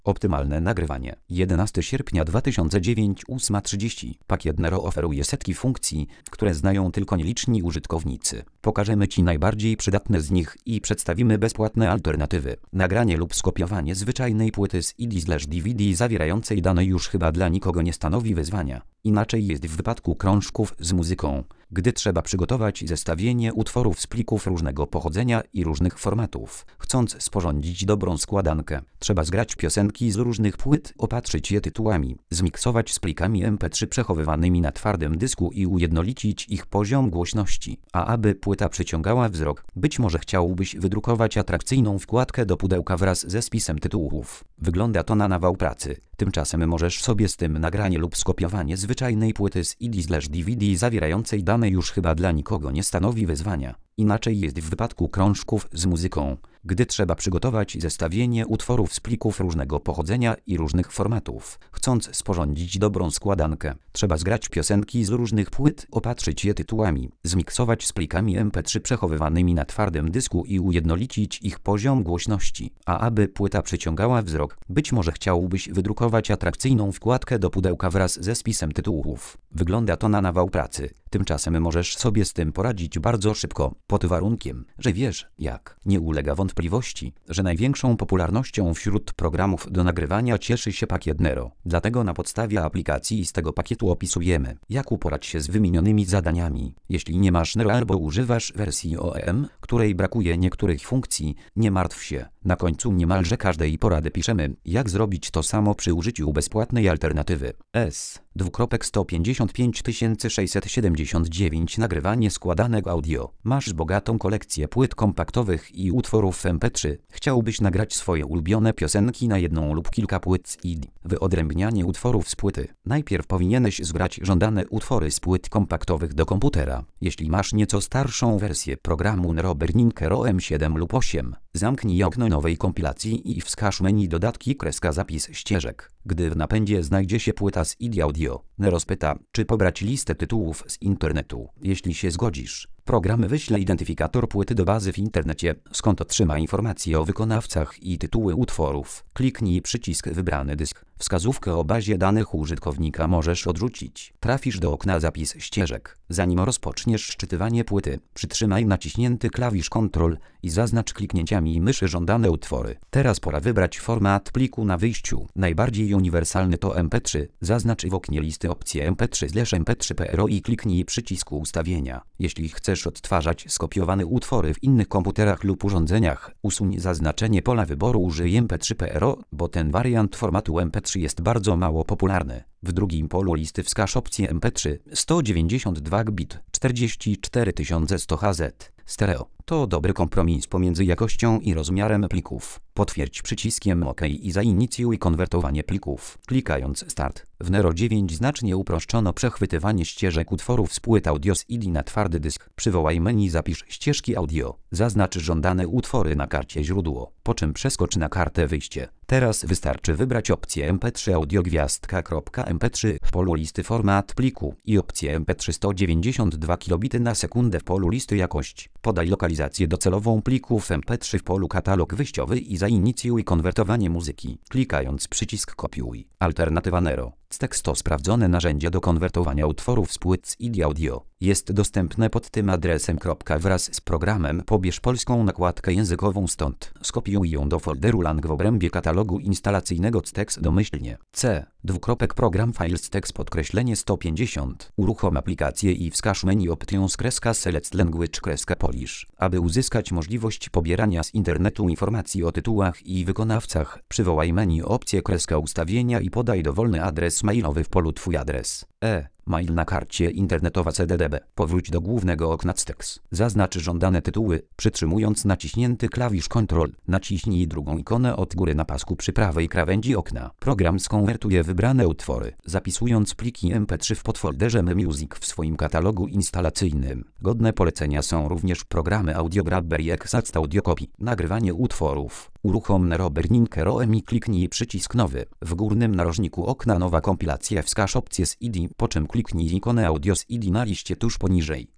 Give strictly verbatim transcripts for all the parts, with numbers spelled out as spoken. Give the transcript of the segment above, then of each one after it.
Optymalne nagrywanie. jedenastego sierpnia dwa tysiące dziewiątego, ósma trzydzieści. Pakiet Nero oferuje setki funkcji, które znają tylko nieliczni użytkownicy. Pokażemy Ci najbardziej przydatne z nich i przedstawimy bezpłatne alternatywy. Nagranie lub skopiowanie zwyczajnej płyty z C D/D V D zawierającej dane już chyba dla nikogo nie stanowi wyzwania. Inaczej jest w wypadku krążków z muzyką, gdy trzeba przygotować zestawienie utworów z plików różnego pochodzenia i różnych formatów. Chcąc sporządzić dobrą składankę, trzeba zgrać piosenki z różnych płyt, opatrzyć je tytułami, zmiksować z plikami M P trzy przechowywanymi na twardym dysku i ujednolicić ich poziom głośności. A aby płyta przyciągała wzrok, być może chciałbyś wydrukować atrakcyjną wkładkę do pudełka wraz ze spisem tytułów. Wygląda to na nawał pracy. Tymczasem możesz sobie z tym nagranie lub skopiowanie zwyczajnej płyty z C D/D V D zawierającej dane już chyba dla nikogo nie stanowi wyzwania. Inaczej jest w wypadku krążków z muzyką, gdy trzeba przygotować zestawienie utworów z plików różnego pochodzenia i różnych formatów. Chcąc sporządzić dobrą składankę, trzeba zgrać piosenki z różnych płyt, opatrzyć je tytułami, zmiksować z plikami M P trzy przechowywanymi na twardym dysku i ujednolicić ich poziom głośności. A aby płyta przyciągała wzrok, być może chciałbyś wydrukować atrakcyjną wkładkę do pudełka wraz ze spisem tytułów. Wygląda to na nawał pracy. Tymczasem możesz sobie z tym poradzić bardzo szybko, pod warunkiem, że wiesz jak. Nie ulega wątpliwości, że największą popularnością wśród programów do nagrywania cieszy się pakiet Nero. Dlatego na podstawie aplikacji z tego pakietu opisujemy, jak uporać się z wymienionymi zadaniami. Jeśli nie masz Nero albo używasz wersji O E M, której brakuje niektórych funkcji, nie martw się. Na końcu niemalże każdej porady piszemy, jak zrobić to samo przy użyciu bezpłatnej alternatywy. S. sto pięćdziesiąt pięć tysięcy sześćset siedemdziesiąt dziewięć Nagrywanie składanek audio. Masz bogatą kolekcję płyt kompaktowych i utworów M P trzy. Chciałbyś nagrać swoje ulubione piosenki na jedną lub kilka płyt z C D. Wyodrębnianie utworów z płyty. Najpierw powinieneś zgrać żądane utwory z płyt kompaktowych do komputera. Jeśli masz nieco starszą wersję programu Nero Burning R O M siedem lub osiem, zamknij okno nowej kompilacji i wskaż menu dodatki kreska zapis ścieżek. Gdy w napędzie znajdzie się płyta z C D audio, Nero spyta, czy pobrać listę tytułów z internetu. Jeśli się zgodzisz, program wyśle identyfikator płyty do bazy w internecie, skąd otrzyma informacje o wykonawcach i tytuły utworów. Kliknij przycisk wybrany dysk. Wskazówkę o bazie danych użytkownika możesz odrzucić. Trafisz do okna zapis ścieżek. Zanim rozpoczniesz szczytywanie płyty, przytrzymaj naciśnięty klawisz Ctrl i zaznacz kliknięciami myszy żądane utwory. Teraz pora wybrać format pliku na wyjściu. Najbardziej uniwersalny to M P trzy. Zaznacz w oknie listy opcję M P trzy M P trzy P R O i kliknij przycisk ustawienia. Jeśli chcesz odtwarzać skopiowane utwory w innych komputerach lub urządzeniach, usuń zaznaczenie pola wyboru użyj M P trzy P R O, bo ten wariant formatu M P trzy jest bardzo mało popularny. W drugim polu listy wskaż opcję M P trzy sto dziewięćdziesiąt dwa gigabity czterdzieści cztery tysiące sto herców. Stereo. To dobry kompromis pomiędzy jakością i rozmiarem plików. Potwierdź przyciskiem OK i zainicjuj konwertowanie plików. Klikając Start. W Nero dziewięć znacznie uproszczono przechwytywanie ścieżek utworów z płyt audio z C D na twardy dysk. Przywołaj menu Zapisz ścieżki audio. Zaznacz żądane utwory na karcie źródło, po czym przeskocz na kartę wyjście. Teraz wystarczy wybrać opcję M P trzy audio gwiazdka M P trzy w polu listy format pliku i opcję M P trzy sto dziewięćdziesiąt dwa kilobity na sekundę w polu listy jakość. Podaj lokalizację docelową plików M P trzy w polu katalog wyjściowy i zainicjuj konwertowanie muzyki. Klikając przycisk Kopiuj. Alternatywa Nero. Tekst to sprawdzone narzędzie do konwertowania utworów z płyt z C D audio. Jest dostępne pod tym adresem. Wraz z programem pobierz polską nakładkę językową stąd. Skopiuj ją do folderu lang w obrębie katalogu instalacyjnego tekst domyślnie. C. Dwukropek program files tekst podkreślenie sto pięćdziesiąt. Uruchom aplikację i wskaż menu options kreska select language kreska polish. Aby uzyskać możliwość pobierania z internetu informacji o tytułach i wykonawcach, przywołaj menu opcję kreska ustawienia i podaj dowolny adres mailowy w polu Twój adres. E. Mail na karcie internetowa C D D B. Powróć do głównego okna tekst. Zaznacz żądane tytuły, przytrzymując naciśnięty klawisz Ctrl. Naciśnij drugą ikonę od góry na pasku przy prawej krawędzi okna. Program skonwertuje wybrane utwory, zapisując pliki M P trzy w podfolderze Music w swoim katalogu instalacyjnym. Godne polecenia są również programy Audio Grabber i Exact Audio Copy. Nagrywanie utworów. Uruchom Nero Burning R O M i kliknij przycisk nowy. W górnym narożniku okna nowa kompilacja wskaż opcję z C D, po czym kliknij ikonę audio z C D na liście tuż poniżej.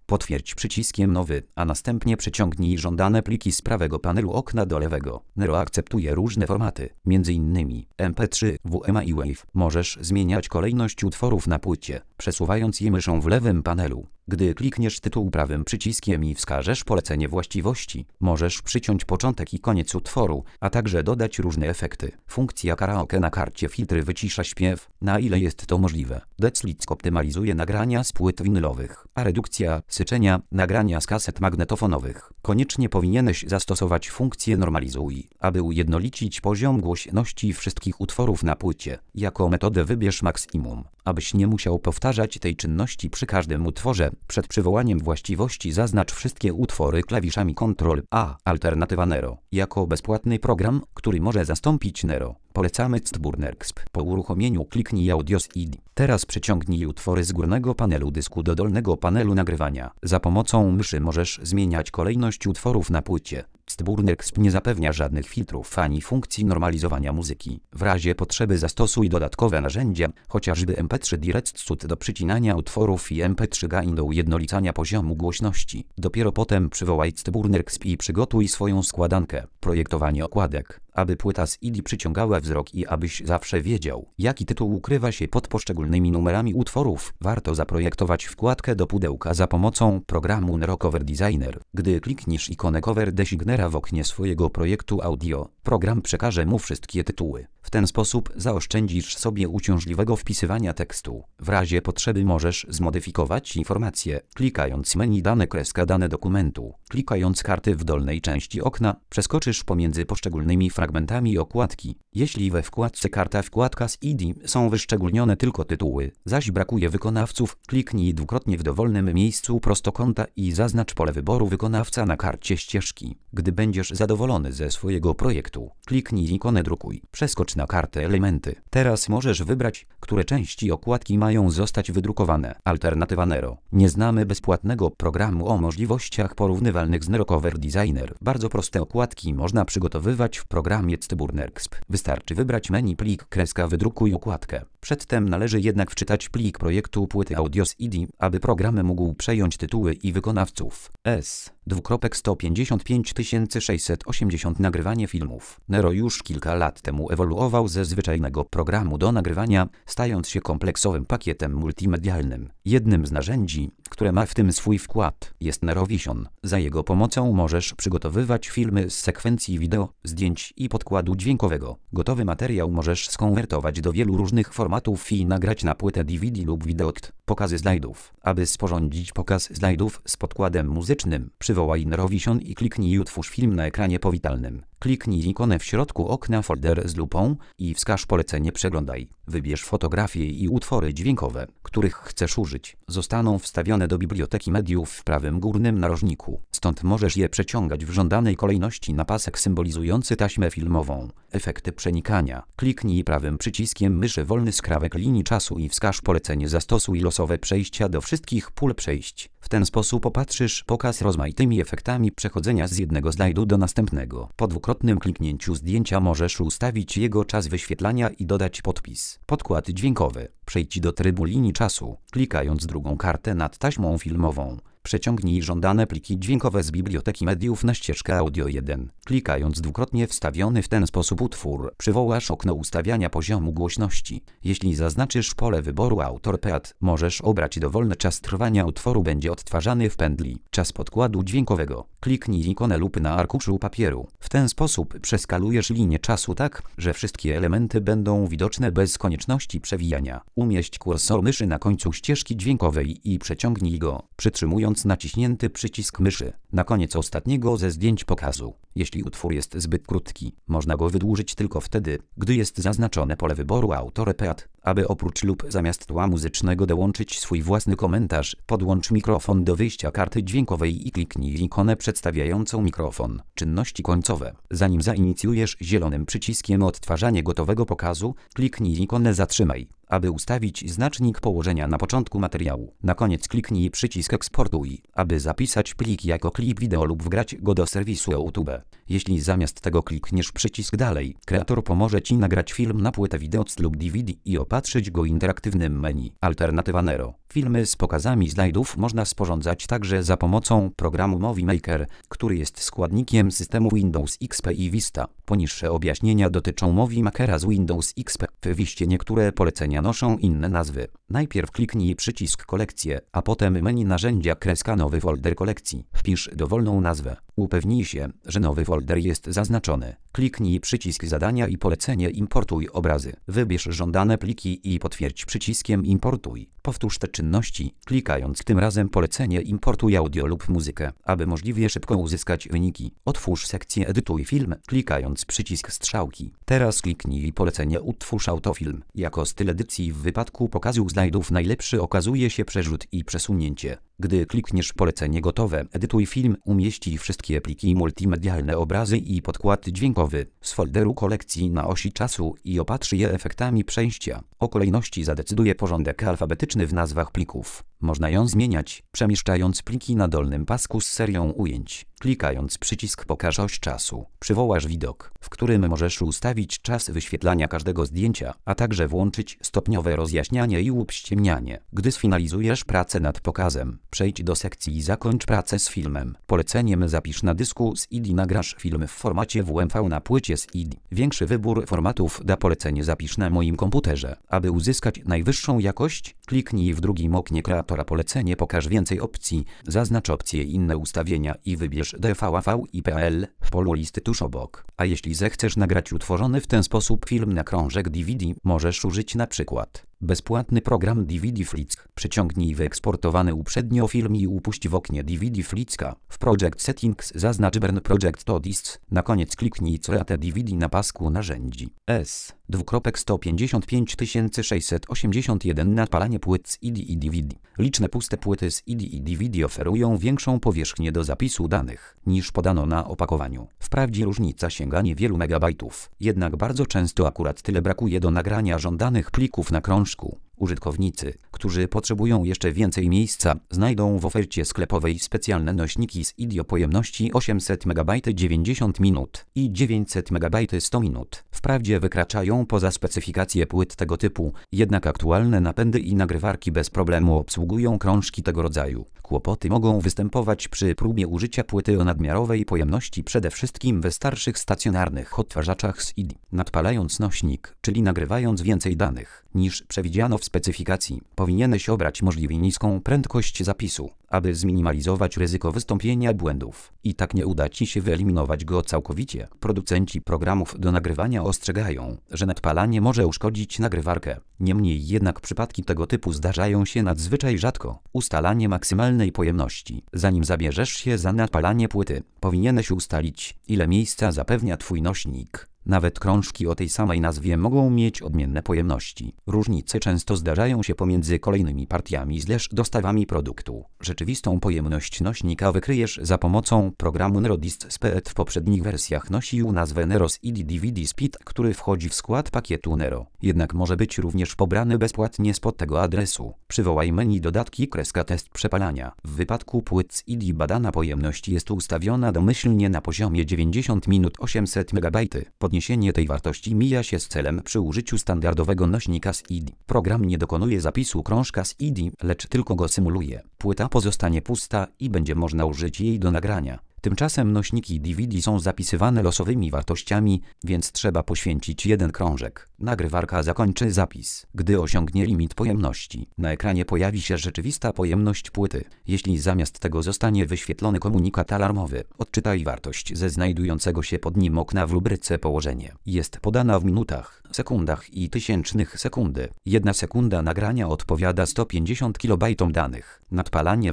Potwierdź przyciskiem nowy, a następnie przeciągnij żądane pliki z prawego panelu okna do lewego. Nero akceptuje różne formaty, między innymi M P trzy, W M A i WAV. Możesz zmieniać kolejność utworów na płycie, przesuwając je myszą w lewym panelu. Gdy klikniesz tytuł prawym przyciskiem i wskażesz polecenie właściwości, możesz przyciąć początek i koniec utworu, a także dodać różne efekty. Funkcja karaoke na karcie filtry wycisza śpiew, na ile jest to możliwe. Declitz optymalizuje nagrania z płyt winylowych, a redukcja syczenia nagrania z kaset magnetofonowych. Koniecznie powinieneś zastosować funkcję normalizuj, aby ujednolicić poziom głośności wszystkich utworów na płycie. Jako metodę wybierz maksimum, abyś nie musiał powtarzać tej czynności przy każdym utworze. Przed przywołaniem właściwości zaznacz wszystkie utwory klawiszami kontrol A. Alternatywa Nero. Jako bezpłatny program, który może zastąpić Nero, polecamy Stburnersp. Po uruchomieniu kliknij Audio C D. Teraz przeciągnij utwory z górnego panelu dysku do dolnego panelu nagrywania. Za pomocą myszy możesz zmieniać kolejność utworów na płycie. Stburnersp nie zapewnia żadnych filtrów ani funkcji normalizowania muzyki. W razie potrzeby zastosuj dodatkowe narzędzia, chociażby M P trzy Direct Sud do przycinania utworów i M P trzy Gain do ujednolicania poziomu głośności. Dopiero potem przywołaj Stburnersp i przygotuj swoją składankę. Projektowanie okładek. Aby płyta z C D przyciągała wzrok i abyś zawsze wiedział, jaki tytuł ukrywa się pod poszczególnymi numerami utworów, warto zaprojektować wkładkę do pudełka za pomocą programu Nero Cover Designer. Gdy klikniesz ikonę Cover Designera w oknie swojego projektu audio, program przekaże mu wszystkie tytuły. W ten sposób zaoszczędzisz sobie uciążliwego wpisywania tekstu. W razie potrzeby możesz zmodyfikować informacje, klikając menu dane kreska dane dokumentu. Klikając karty w dolnej części okna, przeskoczysz pomiędzy poszczególnymi fragmentami okładki. Jeśli we wkładce karta wkładka z I D są wyszczególnione tylko tytuły, zaś brakuje wykonawców, kliknij dwukrotnie w dowolnym miejscu prostokąta i zaznacz pole wyboru wykonawca na karcie ścieżki. Gdy będziesz zadowolony ze swojego projektu, kliknij ikonę drukuj. Przeskocz na kartę elementy. Teraz możesz wybrać, które części okładki mają zostać wydrukowane. Alternatywa Nero. Nie znamy bezpłatnego programu o możliwościach porównywalnych z Nero Cover Designer. Bardzo proste okładki można przygotowywać w programie Stburnersp. Wystarczy wybrać menu plik kreska wydrukuj okładkę. Przedtem należy jednak wczytać plik projektu płyty audio z I D, aby program mógł przejąć tytuły i wykonawców. S. dwukropek sto pięćdziesiąt pięć tysięcy sześćset osiemdziesiąt Nagrywanie filmów. Nero już kilka lat temu ewoluował ze zwyczajnego programu do nagrywania, stając się kompleksowym pakietem multimedialnym. Jednym z narzędzi, które ma w tym swój wkład, jest Nero Vision. Za jego pomocą możesz przygotowywać filmy z sekwencji wideo, zdjęć i podkładu dźwiękowego. Gotowy materiał możesz skonwertować do wielu różnych formatów i nagrać na płytę D V D lub wideo. Pokazy slajdów. Aby sporządzić pokaz slajdów z podkładem muzycznym, przywołaj Nero Vision i kliknij utwórz film na ekranie powitalnym. Kliknij ikonę w środku okna folder z lupą i wskaż polecenie przeglądaj. Wybierz fotografie i utwory dźwiękowe, których chcesz użyć. Zostaną wstawione do biblioteki mediów w prawym górnym narożniku. Stąd możesz je przeciągać w żądanej kolejności na pasek symbolizujący taśmę filmową. Efekty przenikania. Kliknij prawym przyciskiem myszy wolny skrawek linii czasu i wskaż polecenie zastosuj losowe przejścia do wszystkich pól przejść. W ten sposób opatrzysz pokaz rozmaitymi efektami przechodzenia z jednego slajdu do następnego. Po dwukrotnym kliknięciu zdjęcia możesz ustawić jego czas wyświetlania i dodać podpis. Podkład dźwiękowy. Przejdź do trybu linii czasu, klikając drugą kartę nad taśmą filmową. Przeciągnij żądane pliki dźwiękowe z biblioteki mediów na ścieżkę audio jeden. Klikając dwukrotnie wstawiony w ten sposób utwór, przywołasz okno ustawiania poziomu głośności. Jeśli zaznaczysz pole wyboru AutorPad, możesz obrać dowolny czas trwania utworu, będzie odtwarzany w pętli. Czas podkładu dźwiękowego. Kliknij ikonę lupy na arkuszu papieru. W ten sposób przeskalujesz linię czasu tak, że wszystkie elementy będą widoczne bez konieczności przewijania. Umieść kursor myszy na końcu ścieżki dźwiękowej i przeciągnij go, przytrzymując naciśnięty przycisk myszy. Na koniec ostatniego ze zdjęć pokazu. Jeśli utwór jest zbyt krótki, można go wydłużyć tylko wtedy, gdy jest zaznaczone pole wyboru AutorPad. Aby oprócz lub zamiast tła muzycznego dołączyć swój własny komentarz, podłącz mikrofon do wyjścia karty dźwiękowej i kliknij ikonę przedstawiającą mikrofon. Czynności końcowe. Zanim zainicjujesz zielonym przyciskiem odtwarzanie gotowego pokazu, kliknij ikonę zatrzymaj, aby ustawić znacznik położenia na początku materiału. Na koniec kliknij przycisk eksportuj, aby zapisać plik jako klip wideo lub wgrać go do serwisu YouTube. Jeśli zamiast tego klikniesz przycisk dalej, kreator pomoże Ci nagrać film na płytę wideo lub D V D i opatrzyć go interaktywnym menu. Alternatywa Nero. Filmy z pokazami slajdów można sporządzać także za pomocą programu Movie Maker, który jest składnikiem systemu Windows X P i Vista. Poniższe objaśnienia dotyczą Movie Makera z Windows X P. W Viście niektóre polecenia noszą inne nazwy. Najpierw kliknij przycisk kolekcje, a potem menu narzędzia kreska nowy folder kolekcji. Wpisz dowolną nazwę. Upewnij się, że nowy folder jest zaznaczony. Kliknij przycisk zadania i polecenie importuj obrazy. Wybierz żądane pliki i potwierdź przyciskiem importuj. Powtórz te czynności, klikając tym razem polecenie importuj audio lub muzykę, aby możliwie szybko uzyskać wyniki. Otwórz sekcję edytuj film, klikając przycisk strzałki. Teraz kliknij polecenie utwórz autofilm. Jako styl edycji w wypadku pokazu slajdów najlepszy okazuje się przerzut i przesunięcie. Gdy klikniesz polecenie gotowe, edytuj film umieści wszystkie pliki multimedialne, obrazy i podkład dźwiękowy z folderu kolekcji na osi czasu i opatrzy je efektami przejścia. O kolejności zadecyduje porządek alfabetyczny w nazwach plików. Można ją zmieniać, przemieszczając pliki na dolnym pasku z serią ujęć. Klikając przycisk pokaż oś czasu, przywołasz widok, w którym możesz ustawić czas wyświetlania każdego zdjęcia, a także włączyć stopniowe rozjaśnianie i uprzyjemnianie. Gdy sfinalizujesz pracę nad pokazem, przejdź do sekcji zakończ pracę z filmem. Poleceniem zapisz na dysku z I D nagrasz film w formacie W M V na płycie z I D. Większy wybór formatów da polecenie zapisz na moim komputerze. Aby uzyskać najwyższą jakość, kliknij w drugim oknie kreatora polecenie pokaż więcej opcji, zaznacz opcję inne ustawienia i wybierz D V A V I P L w polu listy tuż obok. A jeśli zechcesz nagrać utworzony w ten sposób film na krążek D V D, możesz użyć na przykład bezpłatny program D V D Flick. Przyciągnij wyeksportowany uprzednio film i upuść w oknie D V D Flicka. W Project Settings zaznacz Burn Project to Disks. Na koniec kliknij Create D V D na pasku narzędzi. S. sto pięćdziesiąt pięć tysięcy sześćset osiemdziesiąt jeden Nadpalanie płyt z I D i D V D. Liczne puste płyty z I D i D V D oferują większą powierzchnię do zapisu danych, niż podano na opakowaniu. Wprawdzie różnica sięga niewielu megabajtów, jednak bardzo często akurat tyle brakuje do nagrania żądanych plików na krążku. Użytkownicy, którzy potrzebują jeszcze więcej miejsca, znajdą w ofercie sklepowej specjalne nośniki z I D o pojemności osiemset megabajtów dziewięćdziesiąt minut i dziewięćset megabajtów sto minut. Wprawdzie wykraczają poza specyfikacje płyt tego typu, jednak aktualne napędy i nagrywarki bez problemu obsługują krążki tego rodzaju. Kłopoty mogą występować przy próbie użycia płyty o nadmiarowej pojemności, przede wszystkim we starszych stacjonarnych odtwarzaczach z I D. Nadpalając nośnik, czyli nagrywając więcej danych, niż przewidziano w specyfikacji, powinieneś obrać możliwie niską prędkość zapisu, aby zminimalizować ryzyko wystąpienia błędów. I tak nie uda Ci się wyeliminować go całkowicie. Producenci programów do nagrywania ostrzegają, że nadpalanie może uszkodzić nagrywarkę. Niemniej jednak przypadki tego typu zdarzają się nadzwyczaj rzadko. Ustalanie maksymalnej pojemności. Zanim zabierzesz się za nadpalanie płyty, powinieneś ustalić, ile miejsca zapewnia Twój nośnik. Nawet krążki o tej samej nazwie mogą mieć odmienne pojemności. Różnice często zdarzają się pomiędzy kolejnymi partiami slash dostawami produktu. Rzeczywistą pojemność nośnika wykryjesz za pomocą programu NeroDisk Speed. W poprzednich wersjach nosił nazwę Neros I D D V D Speed, który wchodzi w skład pakietu Nero. Jednak może być również pobrany bezpłatnie spod tego adresu. Przywołaj menu dodatki kreska test przepalania. W wypadku płyt z I D badana pojemność jest ustawiona domyślnie na poziomie dziewięćdziesiąt minut osiemset megabajtów. Podniesienie tej wartości mija się z celem przy użyciu standardowego nośnika z I D. Program nie dokonuje zapisu krążka z I D, lecz tylko go symuluje. Płyta pozostanie pusta i będzie można użyć jej do nagrania. Tymczasem nośniki D V D są zapisywane losowymi wartościami, więc trzeba poświęcić jeden krążek. Nagrywarka zakończy zapis, gdy osiągnie limit pojemności. Na ekranie pojawi się rzeczywista pojemność płyty. Jeśli zamiast tego zostanie wyświetlony komunikat alarmowy, odczytaj wartość ze znajdującego się pod nim okna w rubryce położenie. Jest podana w minutach, sekundach i tysięcznych sekundy. Jedna sekunda nagrania odpowiada sto pięćdziesiąt kilobajtom danych. Nadpalanie w Nero.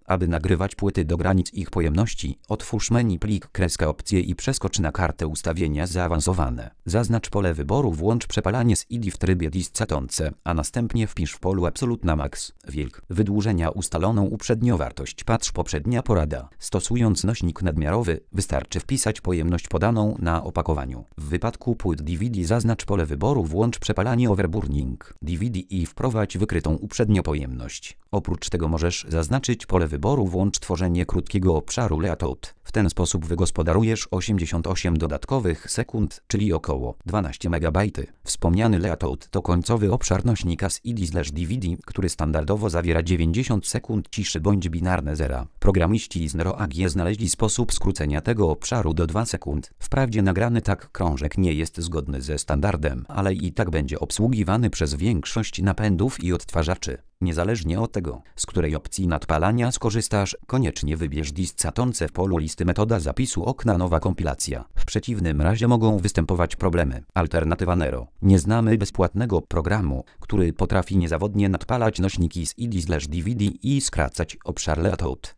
Aby nagrywać płyty do granic ich pojemności, otwórz menu plik kreska opcje i przeskocz na kartę ustawienia zaawansowane. Zaznacz pole wyboru, włącz przepalanie z I D I w trybie discatonce, a następnie wpisz w polu absolutna max, wilk, wydłużenia ustaloną uprzednio wartość. Patrz poprzednia porada. Stosując nośnik nadmiarowy, wystarczy wpisać pojemność podaną na opakowaniu. W wypadku płyt D V D zaznacz pole wyboru, włącz przepalanie overburning D V D i wprowadź wykrytą uprzednio pojemność. Oprócz tego możesz zaznaczyć pole wyboru, włącz tworzenie krótkiego obszaru layout. W ten sposób wygospodarujesz osiemdziesiąt osiem dodatkowych sekund, czyli około dwanaście megabajtów. Wspomniany layout to końcowy obszar nośnika z I D I/D V D, który standardowo zawiera dziewięćdziesiąt sekund ciszy bądź binarne zera. Programiści z Nero A G znaleźli sposób skrócenia tego obszaru do dwóch sekund. Wprawdzie nagrany tak krążek nie jest zgodny ze standardem, ale i tak będzie obsługiwany przez większość napędów i odtwarzaczy. Niezależnie od tego, z której opcji nadpalania skorzystasz, koniecznie wybierz discatonce w polu listy metoda zapisu okna nowa kompilacja. W przeciwnym razie mogą występować problemy. Alternatywa Nero. Nie znamy bezpłatnego programu, który potrafi niezawodnie nadpalać nośniki z I D I/D V D i skracać obszar layout.